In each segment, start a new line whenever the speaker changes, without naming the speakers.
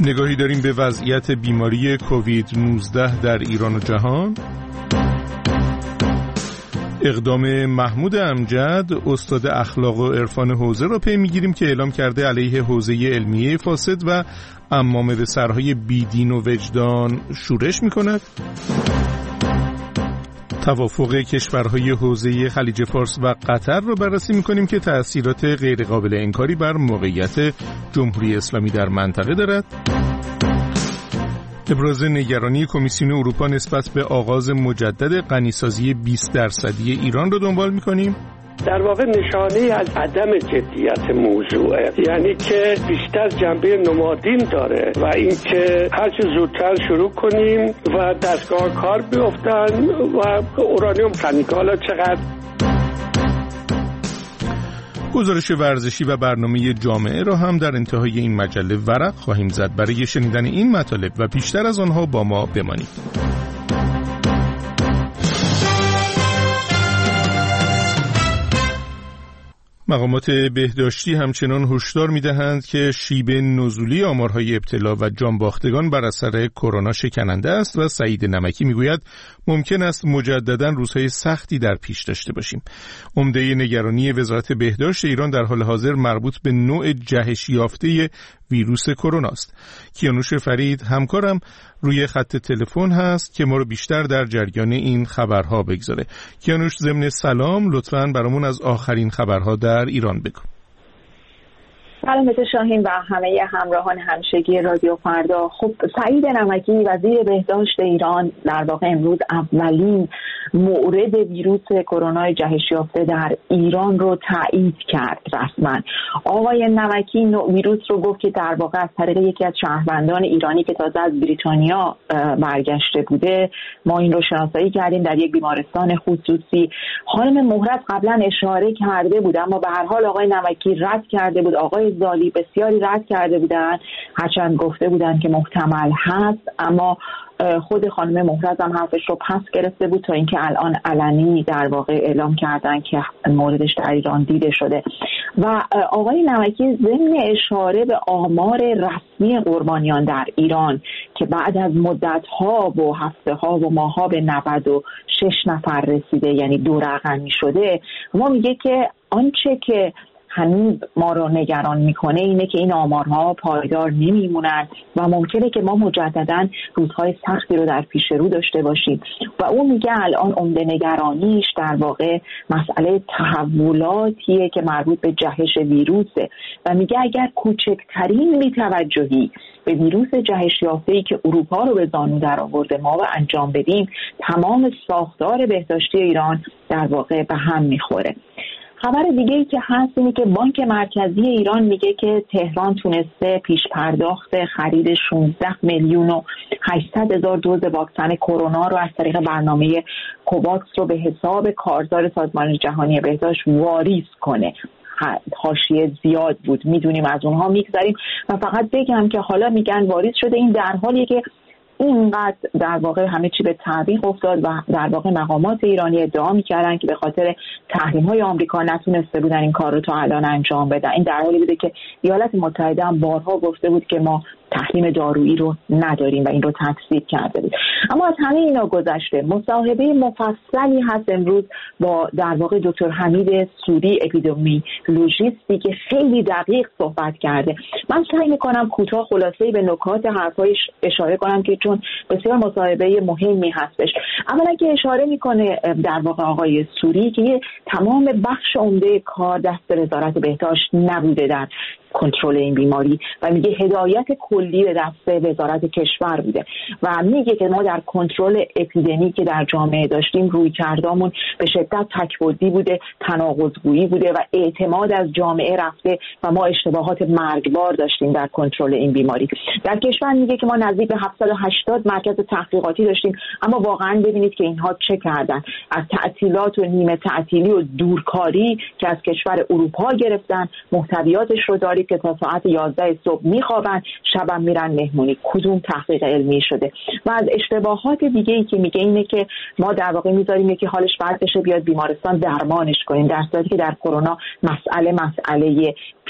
نگاهی داریم به وضعیت بیماری کووید 19 در ایران و جهان. اقدام محمود امجد استاد اخلاق و عرفان حوزه را پی میگیریم که اعلام کرده علیه حوزه علمیه فاسد و عمامه به سرهای بیدین و وجدان شورش میکند. توافق کشورهای حوزه خلیج فارس و قطر را بررسی میکنیم که تأثیرات غیرقابل انکاری بر موقعیت جمهوری اسلامی در منطقه دارد. ابراز نگرانی کمیسیون اروپا نسبت به آغاز مجدد غنیسازی 20% ایران رو دنبال می‌کنیم.
در واقع نشانه از عدم جدیت موضوعه، یعنی که بیشتر جنبه نمادین داره و اینکه هر چه زودتر شروع کنیم و دستگاه کار بیفتن و اورانیوم خنک. حالا چقدر؟
گزارش ورزشی و برنامه جامعه را هم در انتهای این مجله ورق خواهیم زد. برای شنیدن این مطالب و بیشتر از آنها با ما بمانید. مقامات بهداشتی همچنان هشدار می‌دهند که شیب نزولی آمارهای ابتلا و جانباختگان بر اثر کرونا شکننده است و سعید نمکی میگوید ممکن است مجددا روزهای سختی در پیش داشته باشیم. عمده نگرانی وزارت بهداشت ایران در حال حاضر مربوط به نوع جهش یافته ویروس کرونا است. کیانوش فرید همکارم روی خط تلفن هست که ما رو بیشتر در جریان این خبرها بگذاره. کیانوش، ضمن سلام، لطفاً برامون از آخرین خبرها در ایران بگو.
سلام شاهین و همه همراهان همیشگی رادیو فردا. خب، سعید نمکی وزیر بهداشت ایران در واقع امروز اولین مورد ویروس کرونا جهش یافته در ایران رو تایید کرد رسما. آقای نمکی ویروس رو گفت که در واقع از طریق یکی از شهروندان ایرانی که تازه از بریتانیا برگشته بوده ما این رو شناسایی کردیم در یک بیمارستان خصوصی. خانم مهرت قبلا اشاره کرده بود اما به هر حال آقای نمکی رد کرده بود. آقای زالی بسیاری رد کرده بودن، هرچند گفته بودن که محتمل هست، اما خود خانم مهرز هم حرفش رو پس گرفته بود تا اینکه الان علنی در واقع اعلام کردن که موردش در ایران دیده شده. و آقای نمکی ضمن اشاره به آمار رسمی قربانیان در ایران که بعد از مدت‌ها و هفته‌ها و ماه‌ها به 96 نفر رسیده، یعنی 2 رقمی شده، ما میگه که آنچه که هنوز ما رو نگران میکنه اینه که این آمارها پایدار نمیمونن و ممکنه که ما مجددا روزهای سختی رو در پیش رو داشته باشیم. و اون میگه الان عمده نگرانیش در واقع مسئله تحولاتیه که مربوط به جهش ویروسه و میگه اگر کوچکترین بی‌توجهی به ویروس جهش یافته‌ای که اروپا رو به زانو در آورده ما و انجام بدیم، تمام ساختار بهداشتی ایران در واقع به هم میخوره. خبر دیگه‌ای که هست اینه که بانک مرکزی ایران میگه که تهران تونسته پیش پرداخت خرید 16,800,000 دوز واکسن کرونا رو از طریق برنامه کوواکس رو به حساب کارزار سازمان جهانی بهداشت واریز کنه. حاشیه زیاد بود، میدونیم، از اونها میگذاریم و فقط بگم که حالا میگن واریز شده. این در حالیه که اینقدر در واقع همه چی به تعویق افتاد و در واقع مقامات ایرانی ادعا می‌کردن که به خاطر تحریم‌های آمریکا نتونسته بودن این کار رو تا الان انجام بدن. این در حالی بوده که ایالات متحده هم بارها گفته بود که ما تحریم دارویی رو نداریم و این رو تکذیب کرده بود. اما از همه اینا گذشته مصاحبه مفصلی هست امروز با در واقع دکتر حمید سوری، اپیدمیولوژیستی که خیلی دقیق صحبت کرده. من سعی می‌کنم کوتاه خلاصه‌ای به نکات حرفایش اشاره کنم که چون بسیار مصاحبه مهمی هستش. اولا که اشاره می‌کنه در واقع آقای سوری که تمام بخش عمده کار دست وزارت بهداشت نبوده در کنترل این بیماری و میگه هدایت کلی به دست وزارت کشور بوده و میگه که ما در کنترل اپیدمی که در جامعه داشتیم رویکردامون به شدت تک‌بعدی بوده، تناقض‌گویی بوده و اعتماد از جامعه رفته و ما اشتباهات مرگبار داشتیم در کنترل این بیماری. در کشور میگه که ما نزدیک به 780 مرکز تحقیقاتی داشتیم، اما واقعا ببینید که اینها چه کردن. از تعطیلات و نیمه تعطیلی و دورکاری که از کشور اروپا گرفتن، محتویاتش رو دارید که تا ساعت 11 صبح میخوابن، شبم میرن مهمونی. کدوم تحقیق علمی شده؟ و از اشتباهات دیگه ای که میگه اینه که ما در واقع میذاریم یکی حالش بد بشه بیاد بیمارستان درمانش کنیم، در صورتی که در کرونا مسئله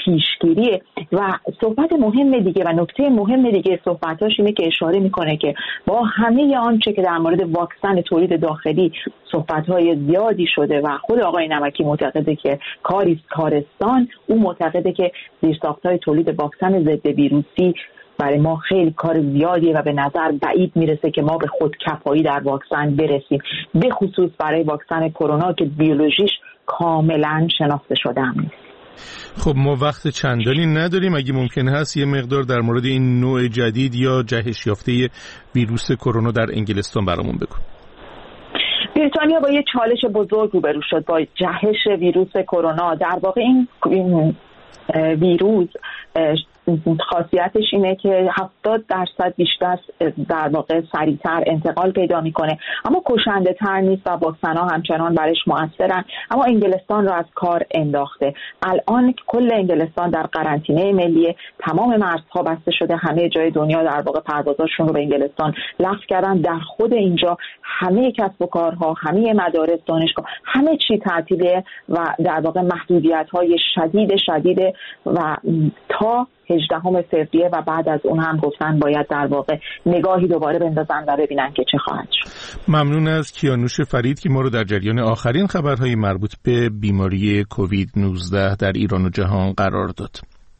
پیشگیریه. و صحبت مهم دیگه و نکته مهم دیگه صحبتاش اینه که اشاره میکنه که با همه آنچه که در مورد واکسن تولید داخلی صحبت‌های زیادی شده و خود آقای نمکی معتقده که کاری کارستان، او معتقده که زیرساخت‌های تولید واکسن ضد ویروسی برای ما خیلی کار زیادیه و به نظر بعید میرسه که ما به خودکفایی در واکسن برسیم، به خصوص برای واکسن کرونا که بیولوژیش کاملا شناخته شده هم نیست.
خب ما وقت چندانی نداریم، اگه ممکن هست یه مقدار در مورد این نوع جدید یا جهش یافته ویروس کرونا در انگلستان برامون بگو.
بریتانیا با یه چالش بزرگ روبرو شد با جهش ویروس کرونا. در واقع این ویروس خاصیتش اینه که 70% بیشتر در واقع سریعتر انتقال پیدا میکنه، اما کشنده تر نیست و واکسن ها همچنان برش مؤثرن. اما انگلستان رو از کار انداخته. الان کل انگلستان در قرنطینه ملی، تمام مرزها بسته شده، همه جای دنیا در واقع پروازاشون رو به انگلستان لغو کردن. در خود اینجا همه کسب و کارها، همه مدارس، دانشگاه، همه چی تعطیله و در واقع محدودیت های شدید و تا 18 فوریه و بعد از اون هم گفتن باید در واقع نگاهی دوباره بندازن و ببینن که چه خواهد شد.
ممنون از کیانوش فرید که ما رو در جریان آخرین خبرهای مربوط به بیماری کووید 19 در ایران و جهان قرار داد.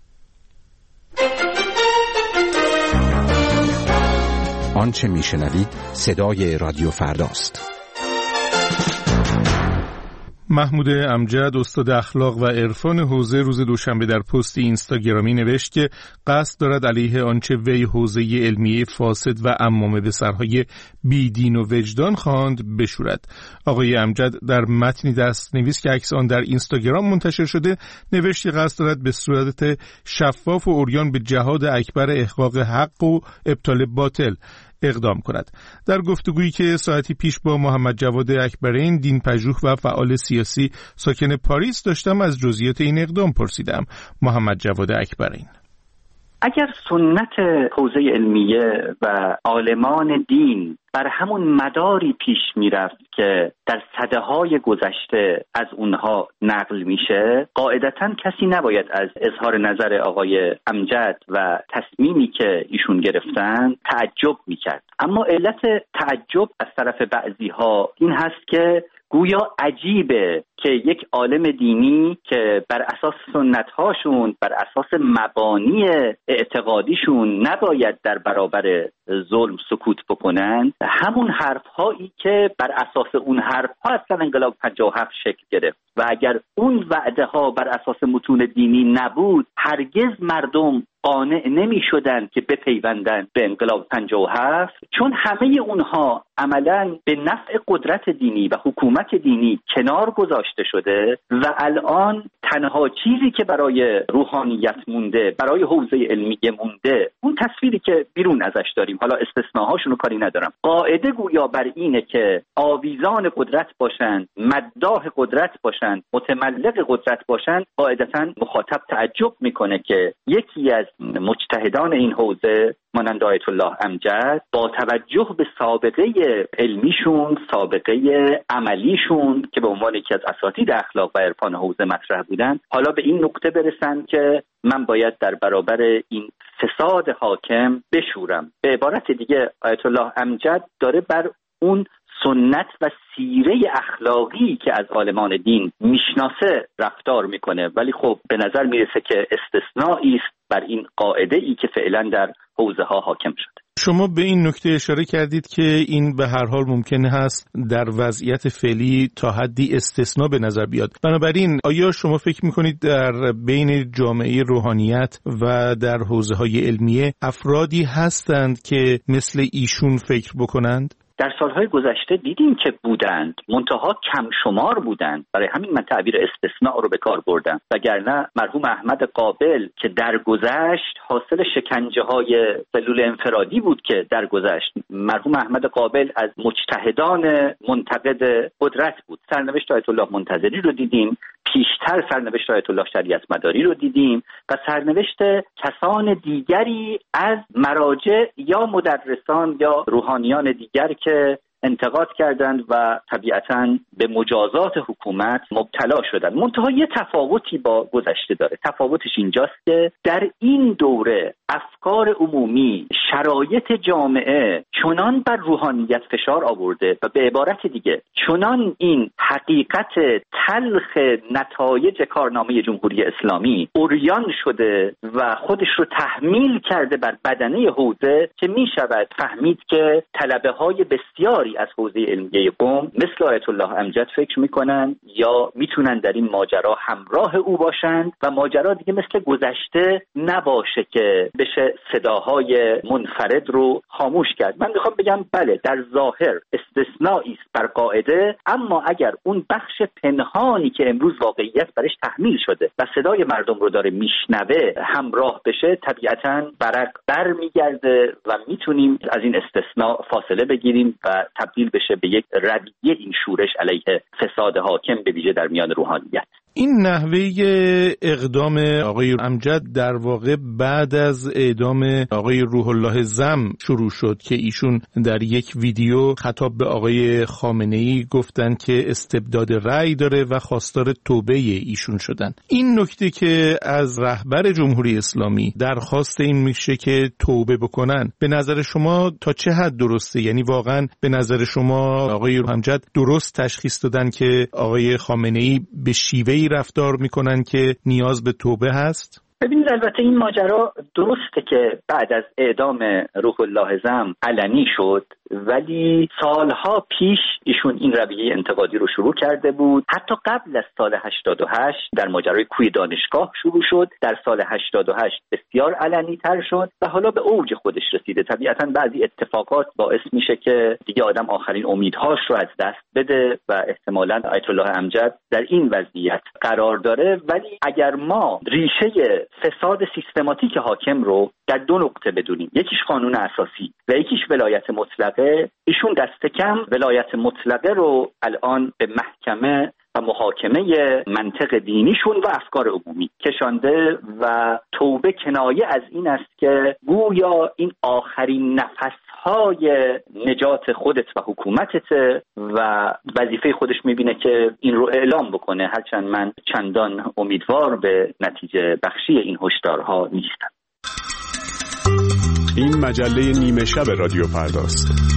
آنچه میشنوید صدای رادیو فرداست.
محمود امجد، استاد اخلاق و عرفان حوزه، روز دوشنبه در پست اینستاگرامی نوشت که قصد دارد علیه آنچه وی حوزه علمیه فاسد و عمامه به سرهای بیدین و وجدان خواند بشورد. آقای امجد در متنی دست‌نویس که عکس آن در اینستاگرام منتشر شده نوشت که قصد دارد به صورت شفاف و عریان به جهاد اکبر احقاق حق و ابطال باطل اقدام کند. در گفتگویی که ساعتی پیش با محمد جواد اکبرین، دینپژوه و فعال سیاسی ساکن پاریس داشتم، از جزئیات این اقدام پرسیدم. محمد جواد اکبرین:
اگر سنت حوزه علمیه و عالمان دین بر همون مداری پیش میرفت که در سده‌های گذشته از اونها نقل میشه، قاعدتاً کسی نباید از اظهار نظر آقای امجد و تصمیمی که ایشون گرفتن تعجب میکرد. اما علت تعجب از طرف بعضی‌ها این هست که گویا عجیبه که یک عالم دینی که بر اساس سنت‌هاشون، بر اساس مبانی اعتقادیشون نباید در برابر ظلم سکوت بکنن، همون حرف‌هایی که بر اساس اون حرف‌ها اصلا انقلاب 57 شکل گرفت و اگر اون وعده‌ها بر اساس متون دینی نبود، هرگز مردم قانع نمی شدن که بپیوندن به انقلاب 57، چون همه اونها عملاً به نفع قدرت دینی و حکومت دینی کنار گذاشته شده و الان تنها چیزی که برای روحانیت مونده، برای حوزه علمیه مونده، اون تصویری که بیرون ازش داریم، حالا استثناهاشون رو کاری ندارم، قاعده گویا بر اینه که آویزان قدرت باشن، مداح قدرت باشن، متملق قدرت باشن. قاعدتاً مخاطب تعجب میکنه که یکی از مجتهدان این حوزه مانند آیت الله امجد با توجه به سابقه علمیشون، سابقه عملیشون که به عنوان یکی از اساتید اخلاق و عرفان حوزه مطرح بودن، حالا به این نقطه برسن که من باید در برابر این فساد حاکم بشورم. به عبارت دیگه آیت الله امجد داره بر اون سنت و سیره اخلاقی که از عالمان دین میشناسه رفتار میکنه، ولی خب به نظر میرسه که استثنایی است بر این قاعده ای که فعلا در حوزه ها حاکم شده.
شما به این نکته اشاره کردید که این به هر حال ممکن هست در وضعیت فعلی تا حدی استثناء به نظر بیاد. بنابراین آیا شما فکر میکنید در بین جامعه روحانیت و در حوزه های علمیه افرادی هستند که مثل ایشون فکر بکنند؟
در سالهای گذشته دیدیم که بودند، منتها کم شمار بودند، برای همین من تعبیر استثناء رو به کار بردم. وگرنه مرحوم احمد قابل که درگذشت حاصل شکنجه‌های سلول انفرادی بود که درگذشت، مرحوم احمد قابل از مجتهدان منتقد قدرت بود. سرنوشت آیت الله منتظری رو دیدیم، پیشتر سرنوشت آیت الله شریعت مداری رو دیدیم و سرنوشت کسان دیگری از مراجع یا مدرسان یا روحانیان دیگر که انتقاد کردند و طبیعتاً به مجازات حکومت مبتلا شدند. منتها یه تفاوتی با گذشته داره. تفاوتش اینجاست که در این دوره افکار عمومی، شرایط جامعه چنان بر روحانیت فشار آورده و به عبارت دیگه چنان این حقیقت تلخ نتایج کارنامه جمهوری اسلامی عریان شده و خودش رو تحمیل کرده بر بدنه حوزه که می شود فهمید که طلبه های بسیاری از حوزه علمیه قم مثل آیت الله امجد فکر میکنن یا میتونن در این ماجرا همراه او باشند و ماجرا دیگه مثل گذشته نباشه که بشه صداهای منفرد رو خاموش کرد. من میخوام بگم بله، در ظاهر استثنایی است بر قاعده، اما اگر اون بخش پنهانی که امروز واقعیت برش تحمیل شده و صدای مردم رو داره میشنوه همراه بشه، طبیعتاً برق برمیگرده و میتونیم از این استثناء فاصله بگیریم و تبدیل بشه به یک رویه این شورش علیه فساد حاکم به ویژه در میان روحانیت.
این نحوه اقدام آقای امجد در واقع بعد از اعدام آقای روح الله زم شروع شد که ایشون در یک ویدیو خطاب به آقای خامنه‌ای گفتن که استبداد رأی داره و خواستار توبه ایشون شدن. این نکته که از رهبر جمهوری اسلامی درخواست این میشه که توبه بکنن، به نظر شما تا چه حد درسته؟ یعنی واقعا به نظر شما آقای امجد درست تشخیص دادن که آقای خامنه‌ای به شیوهی رفتار میکنن که نیاز به توبه هست؟
ببینید، البته این ماجرا درسته که بعد از اعدام روح الله زم علنی شد، ولی سالها پیش ایشون این رویه انتقادی رو شروع کرده بود. حتی قبل از سال 88 در ماجرای کوی دانشگاه شروع شد، در سال 88 بسیار علنی تر شد و حالا به اوج خودش رسیده. طبیعتاً بعضی اتفاقات باعث میشه که دیگه آدم آخرین امیدهاش رو از دست بده و احتمالاً آیت الله امجد در این وضعیت قرار داره. ولی اگر ما ریشه فساد سیستماتیک حاکم رو در دو نقطه بدونیم، یکیش قانون اساسی و یکیش ولایت مطلقه، ایشون دست کم ولایت مطلقه رو الان به محکمه و محاکمه منطق دینیشون و افکار عمومی کشانده و توبه کنایه از این است که گویا این آخرین نفسهای نجات خودت و حکومتت و وظیفه خودش میبینه که این رو اعلام بکنه، هرچند من چندان امیدوار به نتیجه بخشی این هشدارها نیستم.
این مجله نیمه شب رادیو فرداست.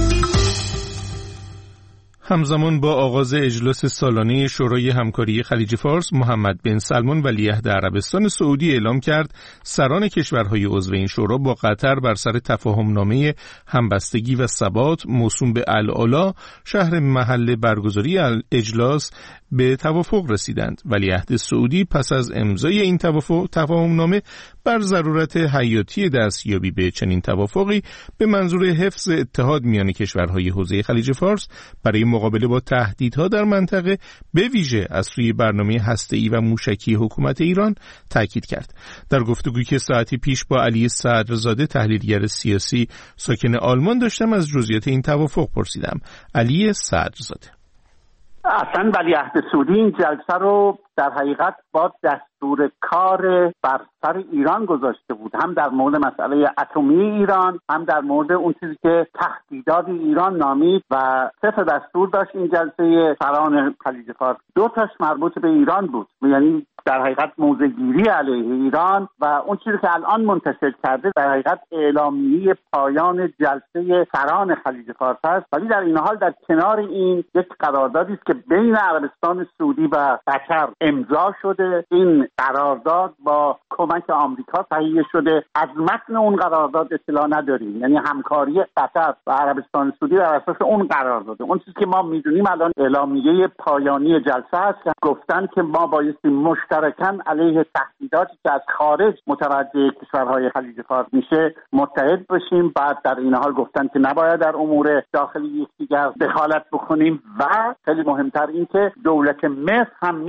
همزمان با آغاز اجلاس سالانه شورای همکاری خلیج فارس، محمد بن سلمان ولیعهد عربستان سعودی اعلام کرد سران کشورهای عضو این شورا با قطر بر سر تفاهمنامه همبستگی و ثبات موسوم به العلا شهر محل برگزاری اجلاس به توافق رسیدند. ولیعهد سعودی پس از امضای این تفاهمنامه بر ضرورت حیاتی دستیابی به چنین توافقی به منظور حفظ اتحاد میان کشورهای حوزه خلیج فارس برای مقابله با تهدیدها در منطقه به ویژه از سوی برنامه هسته‌ای و موشکی حکومت ایران تاکید کرد. در گفتگویی که ساعتی پیش با علی صدرزاده تحلیلگر سیاسی ساکن آلمان داشتم از جزئیات این توافق پرسیدم. علی صدرزاده:
اصلا ولیعهد سعودی این جلسه رو در حقیقت با دستور کار بر سر ایران گذاشته بود، هم در مورد مسئله اتمی ایران، هم در مورد اون چیزی که تهدیدات ایران نامید و 3 دستور داشت این جلسه سران خلیج فارس. 2 تاش مربوط به ایران بود، یعنی در حقیقت موضع‌گیری علیه ایران، و اون چیزی که الان منتشر کرده در حقیقت اعلامیه پایان جلسه سران خلیج فارس است. ولی در این حال در کنار این یک قراردادی است که بین عربستان سعودی و قطر امضا شده. این قرارداد با کمک آمریکا تهیه شده. از متن اون قرارداد اطلاع نداریم، یعنی همکاری قطر و عربستان سعودی بر اساس اون قرارداد. اون چیزی که ما میدونیم الان اعلامیه پایانی جلسه است که گفتن که ما بایستی مشترکاً علیه تهدیداتی که از خارج متوجه کشورهای خلیج فارس میشه متحد بشیم. بعد در این حال گفتن که نباید در امور داخلی یکدیگر دخالت بکنیم و خیلی مهمتر این که دولت مصر هم میتواند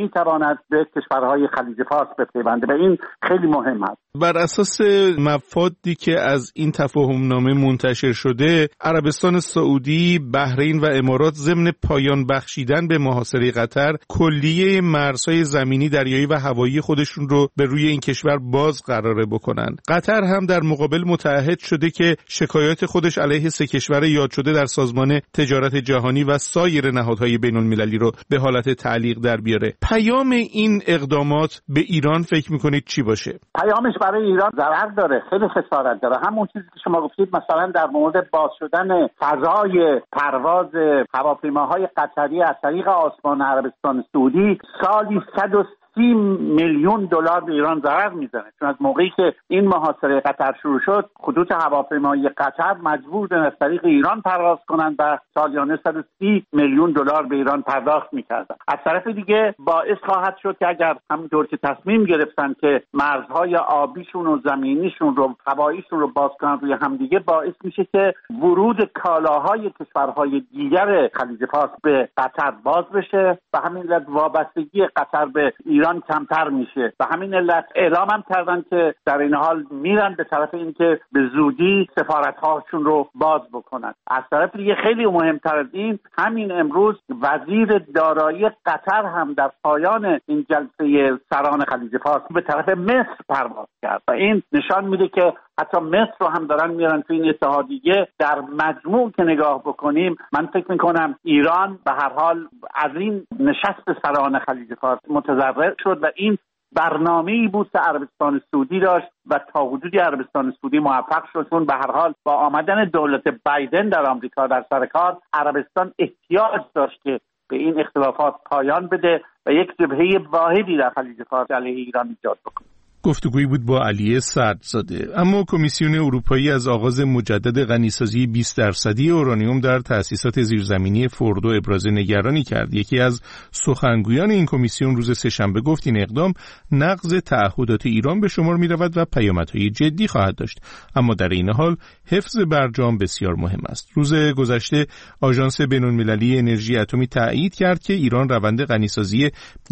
بتواند به کشورهای خلیج فارس بپیونده و این خیلی مهم است.
بر اساس مفادی که از این تفاهمنامه منتشر شده، عربستان سعودی، بحرین و امارات ضمن پایان بخشیدن به محاصره قطر کلیه مرزهای زمینی، دریایی و هوایی خودشون رو به روی این کشور باز قراره بکنن. قطر هم در مقابل متعهد شده که شکایات خودش علیه 3 کشور یاد شده در سازمان تجارت جهانی و سایر نهادهای بین‌المللی رو به حالت تعلیق در بیاره. پیام این اقدامات به ایران فکر میکنید چی باشه؟
پیامش برای ایران ضرر داره، خیلی خسارت داره. همون چیزی که شما گفتید، مثلا در مورد باز شدن فضای پرواز هواپیماهای قطری از طریق آسمان عربستان سعودی سالی 130 میلیون دلار به ایران ضرر میزنه، چون از موقعی که این محاصره قطر شروع شد خطوط هواپیمایی قطر مجبور بودن از طریق ایران پرواز کنند و سالیانه 130 میلیون دلار به ایران پرداخت میکردن. از طرف دیگه باعث خواهد شد که اگر همونطور که تصمیم گرفتن که مرزهای آبیشون و زمینیشون رو، هواییشون رو باز کنن روی همدیگه، باعث میشه که ورود کالاهای کشورهای دیگر خلیج فارس به قطر باز بشه و همین علت وابستگی قطر به ایران کمتر میشه و همین علت اعلام هم کردن که در این حال میرن به طرف اینکه به زودی سفارت‌هاشون رو باز بکنن. از طرف دیگه خیلی مهمتر از این، همین امروز وزیر دارایی قطر هم در پایان این جلسه سران خلیج فارس به طرف مصر پرواز کرد و این نشان میده که حتی مصر رو هم دارن میارن تو این اتحادیه. در مجموع که نگاه بکنیم، من فکر میکنم ایران به هر حال از این نشست سران خلیج فارس متضرر شد و این برنامه‌ای بود که عربستان سعودی داشت و تا حدودی عربستان سعودی موفق شد، چون به هر حال با آمدن دولت بایدن در آمریکا در سر کار، عربستان احتیاج داشت که به این اختلافات پایان بده و یک جبهه واحدی در خلیج فارس علیه ایران ایجاد بکنه.
گفتگویی بود با علی سردزاده. اما کمیسیون اروپایی از آغاز مجدد غنیسازی 20% اورانیوم در تأسیسات زیرزمینی فوردو ابراز نگرانی کرد. یکی از سخنگویان این کمیسیون روز سه‌شنبه گفت این اقدام نقض تعهدات ایران به شمار می‌رود و پیامدهای جدی خواهد داشت. اما در این حال حفظ برجام بسیار مهم است. روز گذشته آژانس بین‌المللی انرژی اتمی تایید کرد که ایران روند غنیسازی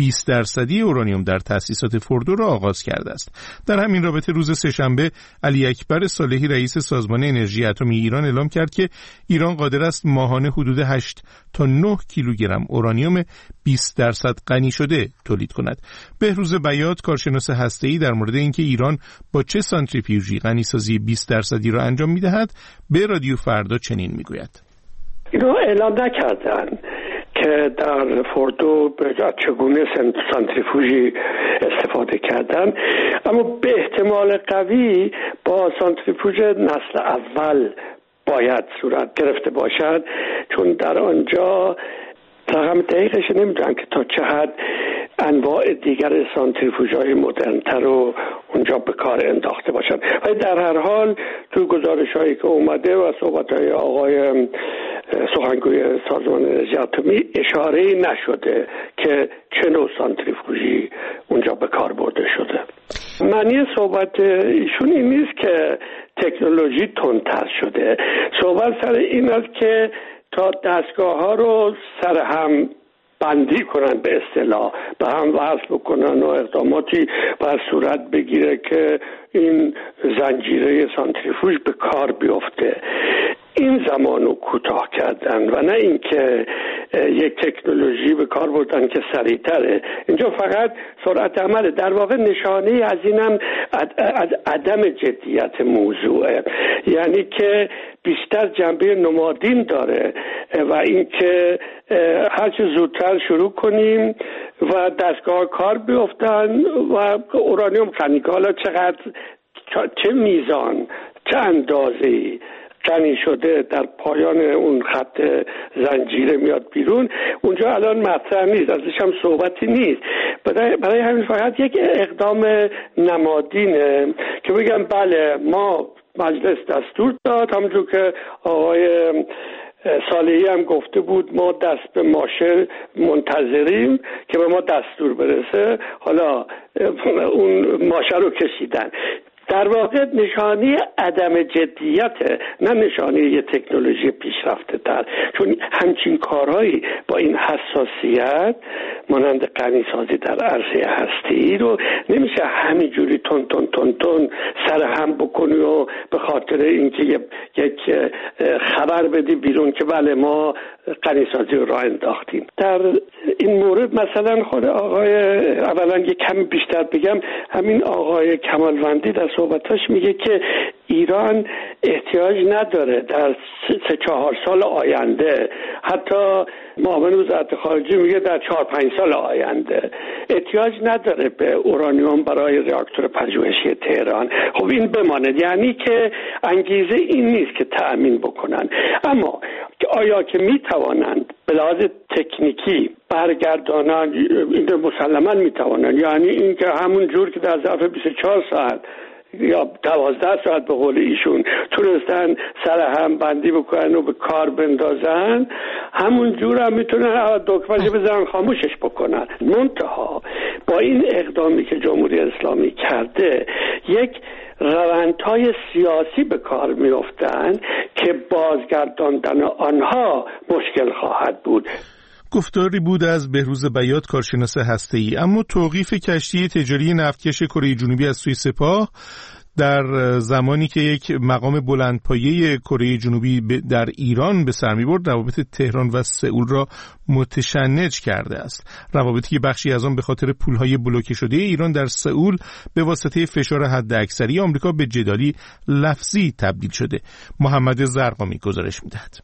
20% اورانیوم در تأسیسات فوردو را آغاز کرده است. در همین رابطه روز سه‌شنبه علی اکبر صالحی رئیس سازمان انرژی اتمی ایران اعلام کرد که ایران قادر است ماهانه حدود 8 تا 9 کیلوگرم اورانیوم 20% غنی شده تولید کند. بهروز بیات، کارشناس هسته‌ای، در مورد اینکه ایران با چه سانتریفیوژی غنیسازی 20% را انجام می‌دهد به رادیو فردا چنین می‌گوید:
اینو اعلام نکردن که در فوردو چگونه سانتریفوژی استفاده کردن، اما به احتمال قوی با سانتریفوژ نسل اول باید صورت گرفته باشد، چون در آنجا رقم دقیقش نمیدونم که تا چه حد انواع دیگر سانتریفوژهای مدرن‌تر رو اونجا به کار انداخته باشند. ولی در هر حال تو گزارش‌هایی که اومده و صحبت‌های آقای سخنگوی سازمان انرژی اتمی اشاره نشده که چه نوع سانتریفوژی اونجا به کار برده شده. معنی صحبت ایشون این نیست که تکنولوژی تندتر شده. صحبت سر این است که تا دستگاه‌ها رو سر هم بندی کنن، به اصطلاح به هم وصل بکنن و اقداماتی بر صورت بگیره که این زنجیره سانتریفوژ به کار بیفته. این زمانو کوتاه کردن و نه اینکه یک تکنولوژی به کار بردن که سریعتره. اینجا فقط سرعت عمله. در واقع نشانه از اینم از عدم جدیت موضوعه، یعنی که بیشتر جنبه نمادین داره و اینکه هر چه زودتر شروع کنیم و دستگاه کار بیفتن و اورانیوم غنی، حالا چقدر، چه میزان، چه اندازه‌ای غنی شده در پایان اون خط زنجیره میاد بیرون، اونجا الان مطرح نیست، ازش هم صحبتی نیست. برای همین فقط یک اقدام نمادینه که بگم بله ما مجلس دستور داد، همونجور که آقای صالحی هم گفته بود ما دست به ماشه منتظریم که به ما دستور برسه. حالا اون ماشه رو کشیدن. در واقع نشانه عدم جدیت، نه نشانه یه تکنولوژی پیشرفته تر. چون همچین کارهایی با این حساسیت مانند غنیسازی در عرصه هستی رو نمیشه همینجوری تون تون تون تون سر هم بکنی و به خاطر اینکه یک خبر بدی بیرون که بله ما غنیسازی رو راه انداختیم. در این مورد مثلا خود آقای، اولا یک کمی بیشتر بگم، همین آقای کمالوندی در صحبتاش میگه که ایران احتیاج نداره در 3-4 سال آینده، حتی معاون وزارت خارجه میگه در 4-5 سال آینده احتیاج نداره به اورانیوم برای راکتور پژوهشی تهران. خب این بماند، یعنی که انگیزه این نیست که تأمین بکنن. اما آیا که میتوانند به لحاظ تکنیکی برگردانند؟ این مسلما میتوانند، یعنی این که همون جور که در ظرف 24 ساعت یا 12 ساعت به قول ایشون تونستن سر هم بندی بکنن و به کار بندازن، همون جور هم میتونن دکمه‌اش بزنن خاموشش بکنن. منتها با این اقدامی که جمهوری اسلامی کرده یک روندهای سیاسی به کار میافتن که بازگرداندن آنها مشکل خواهد بود.
گفتاری بود از بهروز بیات، کارشناس هسته‌ای. اما توقیف کشتی تجاری نفتکش کره جنوبی از سوی سپاه در زمانی که یک مقام بلندپایه کره جنوبی در ایران به سر می‌برد، روابط تهران و سئول را متشنج کرده است. روابطی که بخشی از آن به خاطر پول‌های بلوکه شده ایران در سئول به واسطه فشار حداکثری آمریکا به جدالی لفظی تبدیل شده. محمد زرقامی گزارش می‌دهد.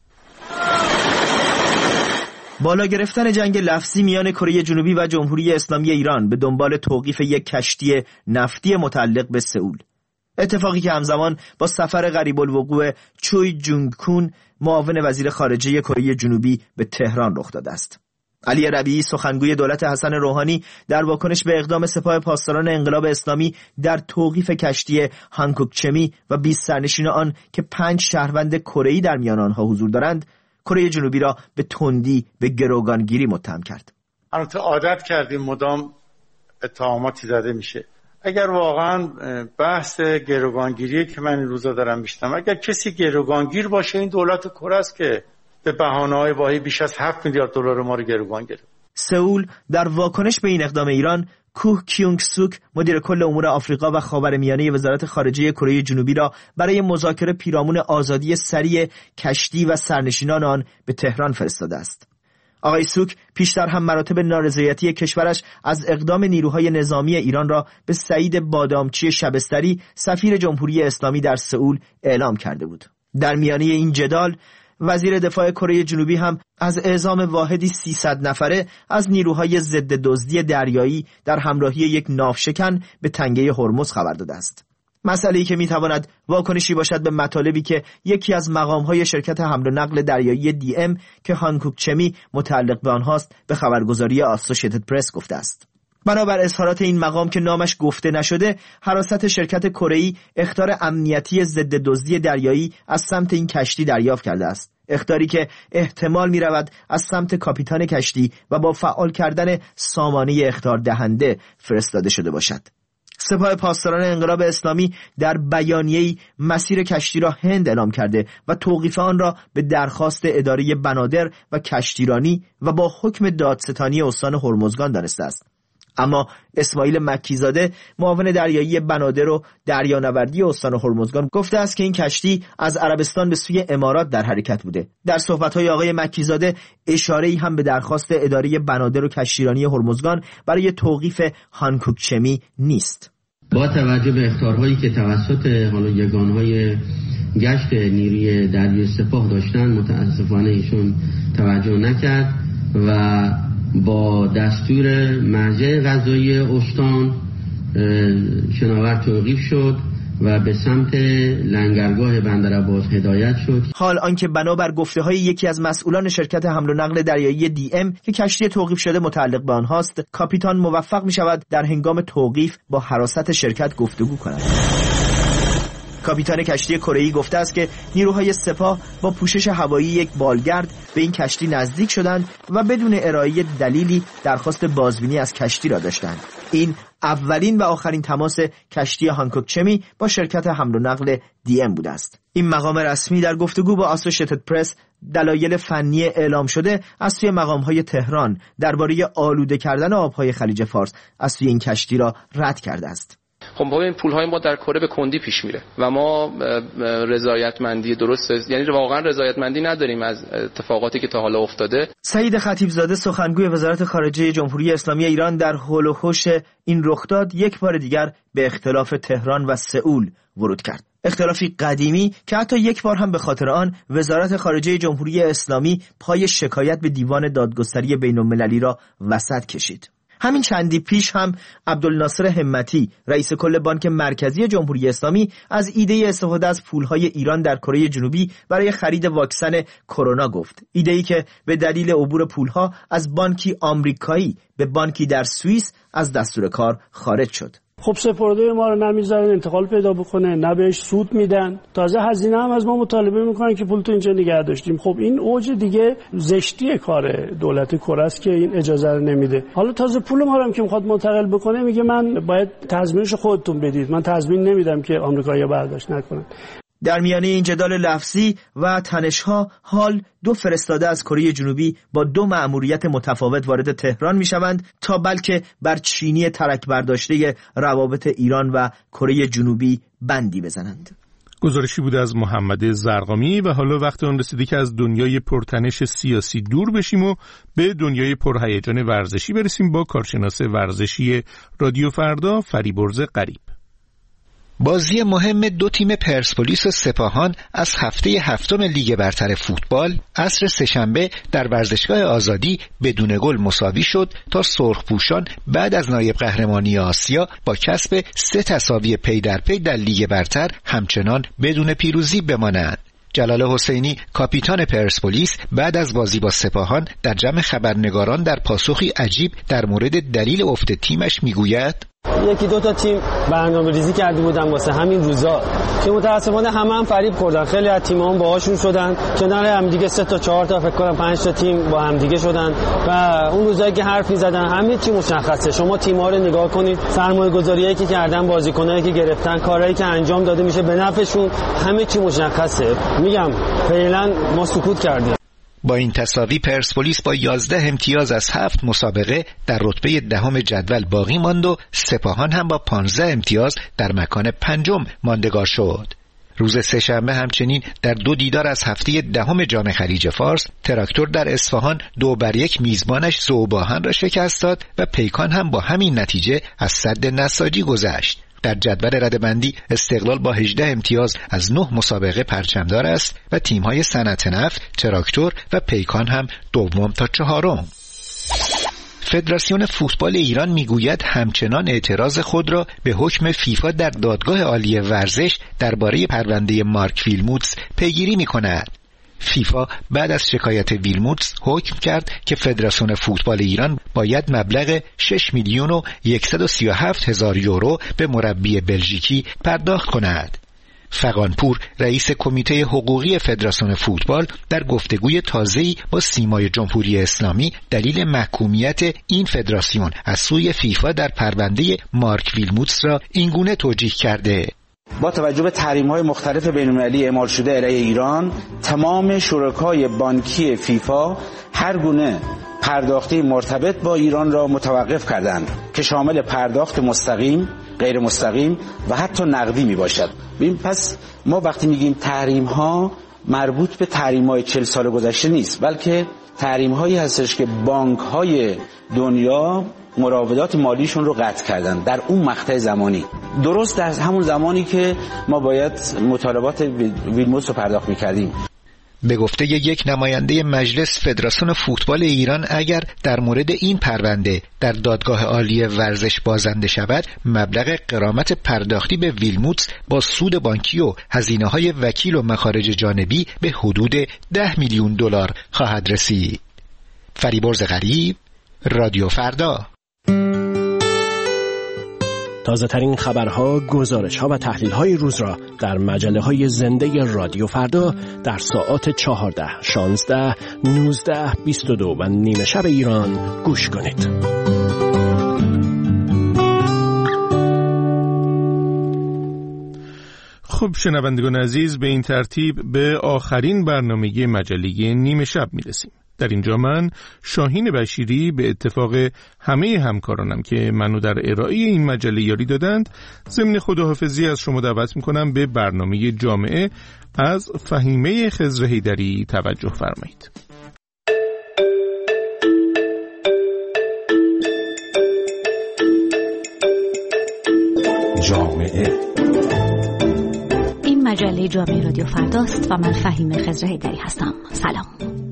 بالا گرفتن جنگ لفظی میان کره جنوبی و جمهوری اسلامی ایران به دنبال توقیف یک کشتی نفتی متعلق به سئول، اتفاقی که همزمان با سفر غریب الوقوع چوی جونگ کون، معاون وزیر خارجه کره جنوبی، به تهران رخ داده است. علی ربیعی، سخنگوی دولت حسن روحانی، در واکنش به اقدام سپاه پاسداران انقلاب اسلامی در توقیف کشتی هانکوک چمی و 20 سرنشین آن که 5 شهروند کره‌ای در میان آنها حضور دارند، کره جنوبی را به تندی به گروگانگیری متهم کرد.
البته عادت کردیم مدام اتهاماتی زده میشه. اگر واقعا بحث گروگانگیری که من این روزا دارم میشنم، اگر کسی گروگانگیر باشه این دولت کره است که به بهانه‌های واهی بیش از 7 میلیارد دلار ما رو گروگان گرفت.
سئول در واکنش به این اقدام ایران، کوه کیونگ سوک، مدیر کل امور آفریقا و خاورمیانه وزارت خارجه کره جنوبی را برای مذاکره پیرامون آزادی سریع کشتی و سرنشینان آن به تهران فرستاده است. آقای سوک پیشتر هم مراتب نارضایتی کشورش از اقدام نیروهای نظامی ایران را به سعید بادامچی شبستری، سفیر جمهوری اسلامی در سئول، اعلام کرده بود. در میانه این جدال، وزیر دفاع کره جنوبی هم از اعزام واحدی 300 نفره از نیروهای ضد دزدی دریایی در همراهی یک ناوشکن به تنگه هرمز خبر داده است. مسئله‌ای که میتواند واکنشی باشد به مطالبی که یکی از مقام‌های شرکت حمل و نقل دریایی DM که هانکوک چمی متعلق به آنهاست به خبرگزاری آسوشیتد پرس گفته است. بنابر اظهارات این مقام که نامش گفته نشده، حراست شرکت کره‌ای اخطار امنیتی ضد دزدی دریایی از سمت این کشتی دریافت کرده است. اخطاری که احتمال می رود از سمت کاپیتان کشتی و با فعال کردن سامانه اخطار دهنده فرستاده شده باشد. سپاه پاسداران انقلاب اسلامی در بیانیه‌ای مسیر کشتی را هند اعلام کرده و توقیف آن را به درخواست اداره بنادر و کشتیرانی و با حکم دادستانی استان هرمزگان دانسته است. اما اسماعیل مکیزاده، معاون دریایی بنادر و دریانوردی استان هرمزگان، گفته است که این کشتی از عربستان به سوی امارات در حرکت بوده. در صحبت‌های آقای مکیزاده اشاره‌ای هم به درخواست اداره بنادر و کشتیرانی هرمزگان برای توقیف هانکوک چمی نیست.
با توجه به اخطارهایی که توسط یگانهای گشت نیروی دریایی سپاه داشتن، متاسفانه ایشون توجه نکرد و با دستور مرجع قضایی استان شناور توقیف شد و به سمت لنگرگاه بندرعباس هدایت شد.
حال آنکه بنابر گفته‌های یکی از مسئولان شرکت حمل و نقل دریایی DM که کشتی توقیف شده متعلق به آنهاست، کاپیتان موفق می‌شود در هنگام توقیف با حراست شرکت گفتگو کند. کاپیتان کشتی کره‌ای گفته است که نیروهای سپاه با پوشش هوایی یک بالگرد به این کشتی نزدیک شدند و بدون ارائه دلیلی درخواست بازبینی از کشتی را داشتند. این اولین و آخرین تماس کشتی هانکوک چمی با شرکت حمل و نقل DM بوده است. این مقام رسمی در گفتگو با آسوشیتد پرس دلایل فنی اعلام شده از سوی مقام‌های تهران درباره آلوده کردن آب‌های خلیج فارس از سوی این کشتی را رد کرده است.
خب این پول‌های ما در کره به کندی پیش میره و ما رضایتمندی درست، یعنی واقعا رضایتمندی نداریم از اتفاقاتی که تا حالا افتاده.
سعید خطیبزاده سخنگوی وزارت خارجه جمهوری اسلامی ایران در حول و حوش این رخداد یک بار دیگر به اختلاف تهران و سئول ورود کرد. اختلافی قدیمی که حتی یک بار هم به خاطر آن وزارت خارجه جمهوری اسلامی پای شکایت به دیوان دادگستری بین‌المللی را وسط کشید. همین چندی پیش هم عبدالناصر همتی رئیس کل بانک مرکزی جمهوری اسلامی از ایده استفاده از پولهای ایران در کره جنوبی برای خرید واکسن کرونا گفت. ایده‌ای که به دلیل عبور پولها از بانکی آمریکایی به بانکی در سوئیس از دستور کار خارج شد.
خب سپرده ما رو نمیذارن انتقال پیدا بکنه، نه بهش سود میدن، تازه هزینه هم از ما مطالبه میکنن که پول تو اینجا نگه داشتیم. خب این اوج دیگه زشتی کار دولت کره است که این اجازه رو نمیده. حالا تازه پول ما رو هم که میخواد منتقل بکنه میگه من باید تضمینش خودتون بدید، من تضمین نمیدم که آمریکایی‌ها برداشت نکنن.
در میانه این جدال لفظی و تنش‌ها حال دو فرستاده از کره جنوبی با دو مأموریت متفاوت وارد تهران می‌شوند تا بلکه بر چینی ترک برداشته روابط ایران و کره جنوبی بندی بزنند.
گزارشی بوده از محمد زرقامی و حالا وقت آن رسیده که از دنیای پرتنش سیاسی دور بشیم و به دنیای پرهیجان ورزشی برسیم با کارشناس ورزشی رادیو فردا فریبرز غریب.
بازی مهم دو تیم پرسپولیس و سپاهان از هفته هفتم لیگ برتر فوتبال عصر سه‌شنبه در ورزشگاه آزادی بدون گل مساوی شد تا سرخپوشان بعد از نایب قهرمانی آسیا با کسب 3 تساوی پی در پی در لیگ برتر همچنان بدون پیروزی بمانند. جلال حسینی کاپیتان پرسپولیس بعد از بازی با سپاهان در جمع خبرنگاران در پاسخی عجیب در مورد دلیل افت تیمش میگوید:
یکی دو تا تیم برنامه‌ریزی کرده بودن واسه همین روزا که متأسفانه هم فریب خوردن. خیلی از تیم‌ها باهاشون شدن کنار هم دیگه، 3 تا 4 تا فکر کنم 5 تا تیم با هم دیگه شدن و اون روزایی که حرف می‌زدن همه چی مشخصه. شما تیم‌ها رو نگاه کنید، سرمایه‌گذاریایی که کردن، بازیکنایی که گرفتن، کارهایی که انجام داده میشه به نفعشون، همه چی مشخصه. میگم فعلا ما سکوت کردیم.
با این تساوی پرسپولیس با 11 امتیاز از 7 مسابقه در رتبه 10 جدول باقی ماند و سپاهان هم با 15 امتیاز در مکان 5 ماندگار شد. روز سه‌شنبه همچنین در 2 دیدار از هفته 10 جام خلیج فارس تراکتور در اصفهان 2-1 میزبانش ذوباهن را شکست داد و پیکان هم با همین نتیجه از سد نساجی گذشت. در جدول رده‌بندی استقلال با 18 امتیاز از 9 مسابقه پرچمدار است و تیم‌های صنعت نفت، تراکتور و پیکان هم دوم تا 4م. فدراسیون فوتبال ایران میگوید همچنان اعتراض خود را به حکم فیفا در دادگاه عالی ورزش درباره پرونده مارک ویلموتس پیگیری می‌کند. فیفا بعد از شکایت ویلموتس حکم کرد که فدراسیون فوتبال ایران باید مبلغ 6,137,000 یورو به مربی بلژیکی پرداخت کند. فغانپور رئیس کمیته حقوقی فدراسیون فوتبال در گفتگوی تازه‌ای با سیمای جمهوری اسلامی دلیل محکومیت این فدراسیون از سوی فیفا در پرونده مارک ویلموتس را اینگونه توجیه کرده:
با توجه به تحریم‌های مختلف بین‌المللی اعمال شده علیه ایران، تمام شرکای بانکی فیفا هر گونه پرداختی مرتبط با ایران را متوقف کردند که شامل پرداخت مستقیم، غیر مستقیم و حتی نقدی می باشد. پس ما وقتی میگیم تحریم‌ها مربوط به تحریم‌های 40 سال گذشته نیست، بلکه تحریم‌هایی هستش که بانک‌های دنیا مراودات مالیشون رو قطع کردن در اون مقطع زمانی، درست در همون زمانی که ما باید مطالبات ویلموتس رو پرداخت می‌کردیم.
به گفته یک نماینده مجلس فدراسیون فوتبال ایران اگر در مورد این پرونده در دادگاه عالی ورزش بازنده شود، مبلغ غرامت پرداختی به ویلموتس با سود بانکی و هزینه‌های وکیل و مخارج جانبی به حدود 10 میلیون دلار خواهد رسید. فریبرز غریب، رادیو فردا.
تازه ترین خبرها، گزارش‌ها و تحلیل‌های روز را در مجله‌های زنده رادیو فردا در ساعات 14، 16، 19، 22 و نیمه شب ایران گوش کنید.
خب شنوندگان عزیز، به این ترتیب به آخرین برنامه مجله نیمه شب میرسیم. در اینجا من شاهین بشیری به اتفاق همه همکارانم که منو در ارائه این مجله یاری دادند ضمن خداحافظی از شما دعوت میکنم به برنامه جامعه از فهیمه خضر حیدری توجه فرمایید.
جامعه.
این مجله جامعه رادیو فرداست و من فهیمه خضر حیدری هستم. سلام.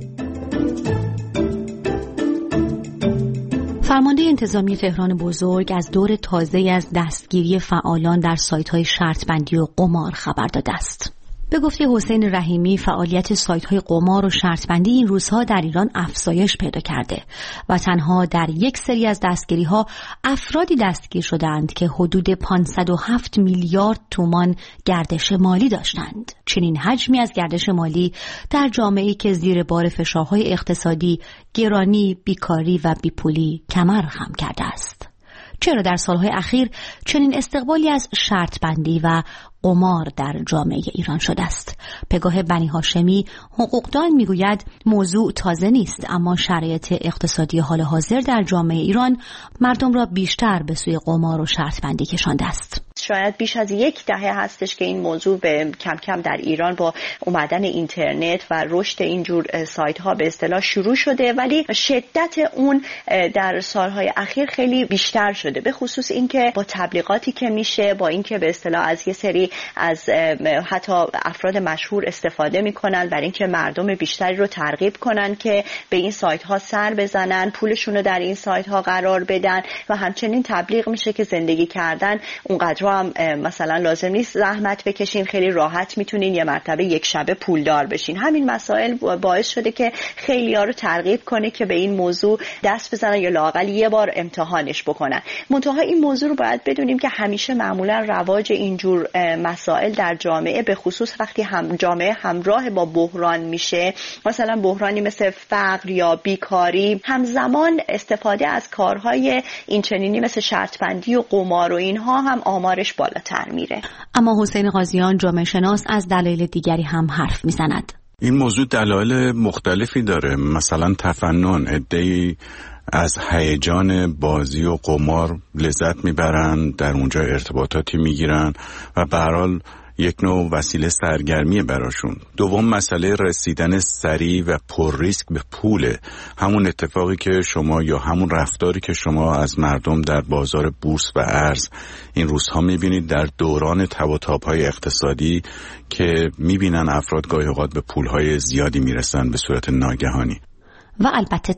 فرمانده انتظامی تهران بزرگ از دور تازه از دستگیری فعالان در سایت‌های شرط‌بندی و قمار خبر داده است. به گفته حسین رحیمی، فعالیت سایت‌های قمار و شرط‌بندی این روزها در ایران افزایش پیدا کرده و تنها در یک سری از دستگیری‌ها افرادی دستگیر شدند که حدود 507 میلیارد تومان گردش مالی داشتند. چنین حجمی از گردش مالی در جامعه‌ای که زیر بار فشارهای اقتصادی، گرانی، بیکاری و بیپولی کمر خم کرده است. چرا در سالهای اخیر چنین استقبالی از شرط‌بندی و قمار در جامعه ایران شده است؟ پگاه بنی هاشمی، حقوقدان، میگوید موضوع تازه نیست، اما شرایط اقتصادی حال حاضر در جامعه ایران مردم را بیشتر به سوی قمار و شرط‌بندی کشانده است.
شاید بیش از یک دهه هستش که این موضوع به کم کم در ایران با اومدن اینترنت و رشد اینجور سایت ها به اصطلاح شروع شده، ولی شدت اون در سالهای اخیر خیلی بیشتر شده، به خصوص اینکه با تبلیغاتی که میشه، با اینکه به اصطلاح از یه سری از حتی افراد مشهور استفاده میکنن برای اینکه مردم بیشتری رو ترغیب کنن که به این سایت ها سر بزنن، پولشون رو در این سایت ها قرار بدن و همچنین تبلیغ میشه که زندگی کردن اونقدر هم مثلا لازم نیست زحمت بکشین، خیلی راحت میتونین یه مرتبه یک شبه پولدار بشین. همین مسائل باعث شده که خیلی‌ها رو ترغیب کنه که به این موضوع دست بزنن یا لااقل یه بار امتحانش بکنن. منتها این موضوع رو باید بدونیم که همیشه معمولا رواج اینجور مسائل در جامعه، به خصوص وقتی جامعه همراه با بحران میشه، مثلا بحرانی مثل فقر یا بیکاری، همزمان استفاده از کارهای اینچنینی مثل شرط‌بندی و قمار و اینها هم آمارش بالاتر میره.
اما حسین قاضیان، جامعه شناس، از دلایل دیگری هم حرف میزند.
این موضوع دلایل مختلفی داره. مثلا تفنن، عده‌ای از هیجان بازی و قمار لذت میبرن، در اونجا ارتباطاتی میگیرن و به هر حال یک نوع وسیله سرگرمی براشون. دوم، مسئله رسیدن سریع و پر ریسک به پوله. همون اتفاقی که شما یا همون رفتاری که شما از مردم در بازار بورس و ارز این روزها میبینید در دوران تب و تاب‌های اقتصادی که میبینن افراد گاهی اوقات به پولهای زیادی میرسن به صورت ناگهانی.
و البته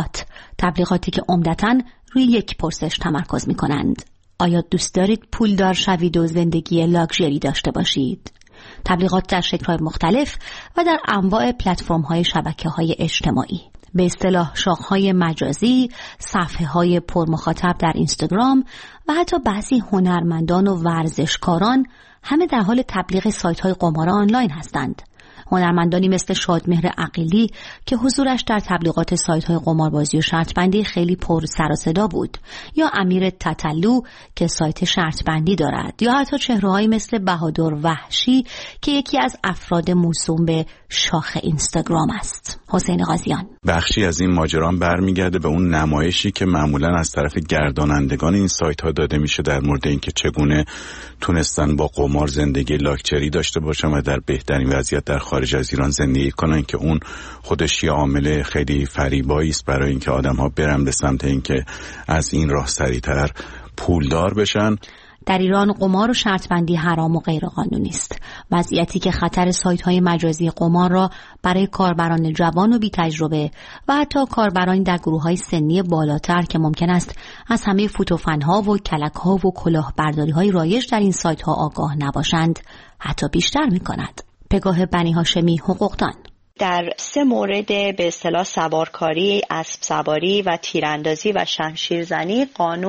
تبلیغاتی که عمدتاً روی یک پرسش تمرکز می‌کنند: آیا دوست دارید پولدار شوید و زندگی لاکچری داشته باشید؟ تبلیغات در شکل‌های مختلف و در انواع پلتفرم‌های شبکه‌های اجتماعی، به اصطلاح شاخه‌های مجازی، صفحه‌های پرمخاطب در اینستاگرام و حتی بعضی هنرمندان و ورزشکاران همه در حال تبلیغ سایت‌های قمار آنلاین هستند. هنرمندانی مثل شادمهر عقیلی که حضورش در تبلیغات سایت‌های قماربازی و شرط‌بندی خیلی پر سر و صدا بود، یا امیر تتلو که سایت شرط‌بندی دارد، یا حتی چهره‌هایی مثل بهادر وحشی که یکی از افراد موسوم به شاخ اینستاگرام است. حسین قاضیان:
بخشی از این ماجرا برمیگرده به اون نمایشی که معمولاً از طرف گردانندگان این سایت‌ها داده میشه در مورد اینکه چگونه تونستن با قمار زندگی لاکچری داشته باشن و در بهترین وضعیت در خارج از ایران زندگی کنن، که اون خودش یه عامل خیلی فریبایی است برای اینکه آدم‌ها برن به سمت اینکه از این راه سریعتر پولدار بشن.
در ایران قمار و شرط‌بندی حرام و غیرقانونی است، وضعیتی که خطر سایت‌های مجازی قمار را برای کاربران جوان و بی تجربه و حتی کاربران در گروه‌های سنی بالاتر که ممکن است از همه فوتوفن‌ها و کلک‌ها و کلاهبرداری‌های رایج در این سایت‌ها آگاه نباشند، حتی بیشتر می‌کند. پگاه بنی هاشمی، حقوقدان:
در 3 مورد به اصطلاح سوارکاری، اسب سواری و تیراندازی و شمشیرزنی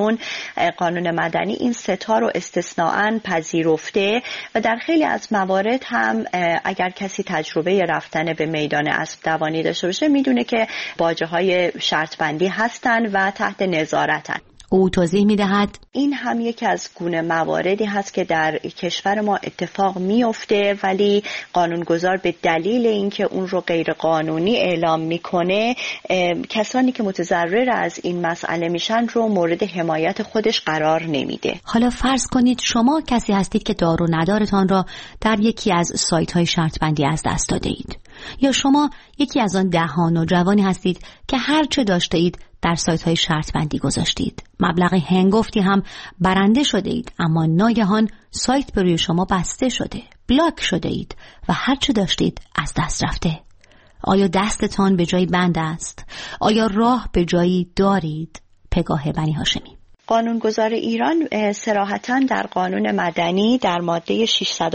قانون مدنی این 3 تا رو استثناءً پذیرفته و در خیلی از موارد هم اگر کسی تجربه رفتن به میدان اسب دوانی داشته باشه میدونه که باجه‌های شرط بندی هستن و تحت نظارتن.
او توضیح می‌دهد
این هم یکی از گونه مواردی هست که در کشور ما اتفاق میفته، ولی قانونگذار به دلیل اینکه اون رو غیر قانونی اعلام میکنه، کسانی که متضرر از این مسئله میشن رو مورد حمایت خودش قرار نمیده.
حالا فرض کنید شما کسی هستید که دار و ندارتان را در یکی از سایت‌های شرط بندی از دست داده اید، یا شما یکی از آن دهان و جوانی هستید که هر چه داشته اید در سایت‌های شرط بندی گذاشتید. مبلغ هنگفتی هم برنده شده اید، اما ناگهان سایت به روی شما بسته شده، بلاک شده اید و هر چه داشتید از دست رفته. آیا دستتان به جای بند است؟ آیا راه به جایی دارید؟ پگاه بنی هاشمی.
قانونگذار ایران صراحتاً در قانون مدنی در ماده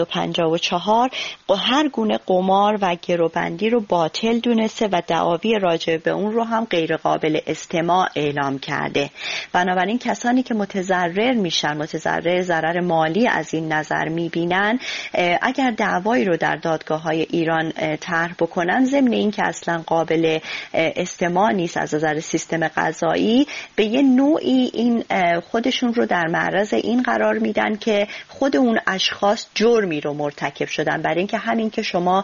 654 هر گونه قمار و گروبندی رو باطل دونسته و دعاوی راجع به اون رو هم غیر قابل استماع اعلام کرده. بنابراین کسانی که متضرر میشن، متضرر ضرر مالی از این نظر میبینن، اگر دعوایی رو در دادگاه‌های ایران طرح بکنن، ضمن این که اصلا قابل استماع نیست از نظر سیستم قضایی، به یه نوعی این خودشون رو در معرض این قرار میدن که خود اون اشخاص جرمی رو مرتکب شدن. برای اینکه همین که شما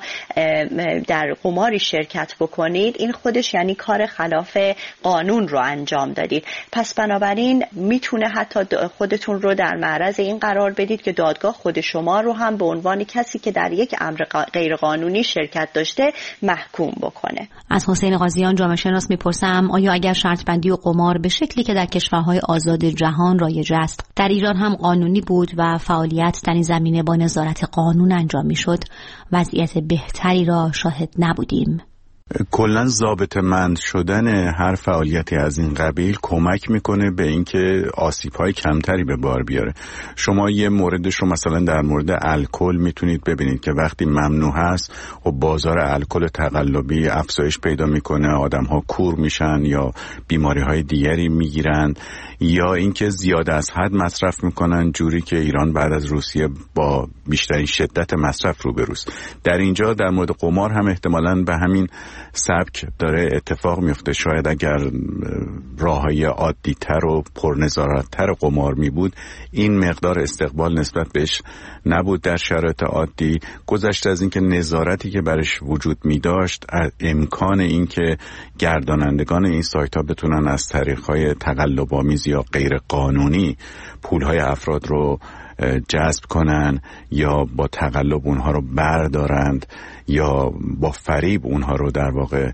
در قماری شرکت بکنید، این خودش یعنی کار خلاف قانون رو انجام دادید. پس بنابراین میتونه حتی خودتون رو در معرض این قرار بدید که دادگاه خود شما رو هم به عنوان کسی که در یک امر غیر قانونی شرکت داشته محکوم بکنه.
از حسین قاضیان جامعه شناس میپرسم، آیا اگر شرط بندی و قمار به شکلی که در کشورهای آزاد جهان رایج است در ایران هم قانونی بود و فعالیت در این زمینه با نظارت قانون انجام میشد، وضعیت بهتری را شاهد نبودیم؟
کلاً ضابطه‌مند شدن هر فعالیتی از این قبیل کمک میکنه به اینکه آسیب‌های کمتری به بار بیاره. شما یه موردش رو مثلا در مورد الکل میتونید ببینید که وقتی ممنوع هست و بازار الکل تقلبی افزایش پیدا میکنه، آدم‌ها کور میشن یا بیماری‌های دیگری میگیرن، یا اینکه زیاد از حد مصرف میکنن، جوری که ایران بعد از روسیه با بیشترین شدت مصرف روبروست. در اینجا در مورد قمار هم احتمالاً به همین سبک داره اتفاق میفته. شاید اگر راههای عادی تر و پرنظارت تر قمار می بود، این مقدار استقبال نسبت بهش نبود در شرایط عادی. گذشته از اینکه نظارتی که برش وجود می داشت، امکان اینکه گردانندگان این سایت ها بتونن از طریقهای تقلب‌آمیز یا غیر قانونی پولهای افراد رو جذب کنن یا با تقلب اونها رو بردارند یا با فریب اونها رو در واقع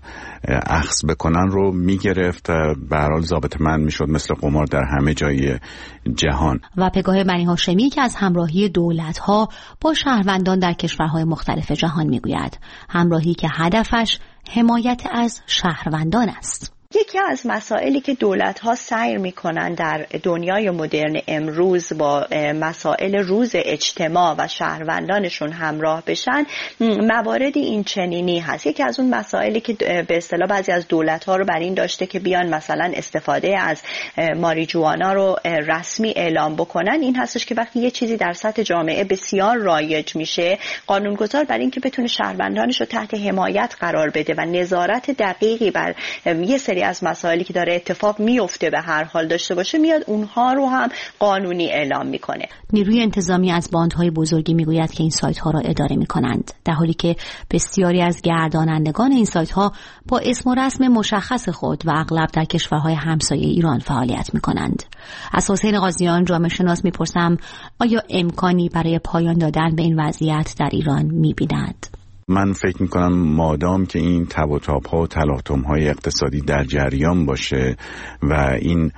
اخذ بکنن رو میگرفت. به هر حال ضابطه‌مند میشد مثل قمار در همه جای جهان.
و پگاه بنی هاشمی که از همراهی دولت‌ها با شهروندان در کشورهای مختلف جهان میگوید، همراهی که هدفش حمایت از شهروندان است.
یکی از مسائلی که دولت‌ها سعی می‌کنند در دنیای مدرن امروز با مسائل روز اجتماع و شهروندانشون همراه بشن، موارد این چنینی هست. یکی از اون مسائلی که به اصطلاح بعضی از دولت‌ها رو بر این داشته که بیان مثلا استفاده از ماریجوانا رو رسمی اعلام بکنن، این هستش که وقتی یه چیزی در سطح جامعه بسیار رایج میشه، قانونگذار بر این که بتونه شهروندانش رو تحت حمایت قرار بده و نظارت دقیقی بر یه سری از مسائلی که داره اتفاق میفته به هر حال داشته باشه، میاد اونها رو هم قانونی اعلام میکنه.
نیروی انتظامی از باندهای بزرگی میگوید که این سایت ها را اداره میکنند، در حالی که بسیاری از گردانندگان این سایت ها با اسم و رسم مشخص خود و اغلب در کشورهای همسایه ایران فعالیت میکنند. از حسین قاضیان جامعه شناس میپرسم، آیا امکانی برای پایان دادن به این وضعیت در ایران میبیند؟
من فکر میکنم مادام که این تب و تاب‌ها و تلاطم‌های اقتصادی در جریان باشه و این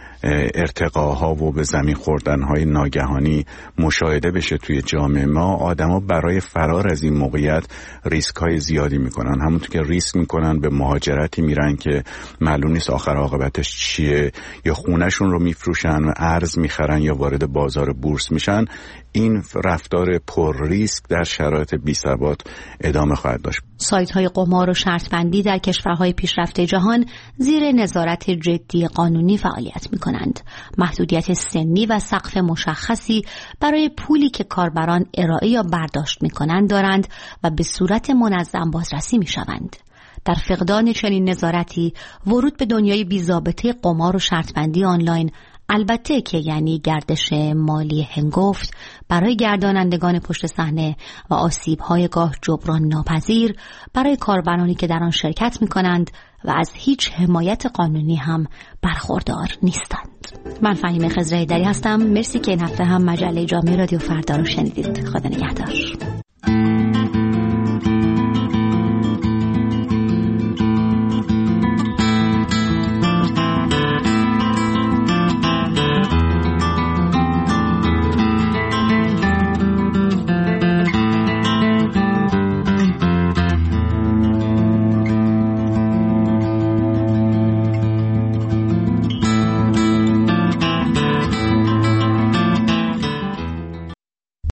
ارتقاها و به زمین خوردن‌های ناگهانی مشاهده بشه توی جامعه ما، آدم‌ها برای فرار از این موقعیت ریسک‌های زیادی میکنن. همونطور که ریسک میکنن به مهاجرتی میرن که معلوم نیست آخر عاقبتش چیه، یا خونه‌شون رو میفروشن و ارز میخرن یا وارد بازار بورس میشن. این رفتار پر ریسک در شرایط بی‌ثبات ادامه خواهد داشت.
سایت‌های قمار و شرط بندی در کشورهای پیشرفته جهان زیر نظارت جدی قانونی فعالیت می‌کنند. محدودیت سنی و سقف مشخصی برای پولی که کاربران ارائه یا برداشت می‌کنند دارند و به صورت منظم بازرسی می‌شوند. در فقدان چنین نظارتی، ورود به دنیای بی‌ضابطه قمار و شرط بندی آنلاین البته که یعنی گردش مالی هنگفت برای گردانندگان پشت صحنه و آسیب‌های گاه جبران ناپذیر برای کاربرانی که در آن شرکت می‌کنند و از هیچ حمایت قانونی هم برخوردار نیستند. من فهیمه خضره‌ایدری هستم. مرسی که این هفته هم مجله جامعه رادیو فردا رو شنیدید. خدا نگهدار.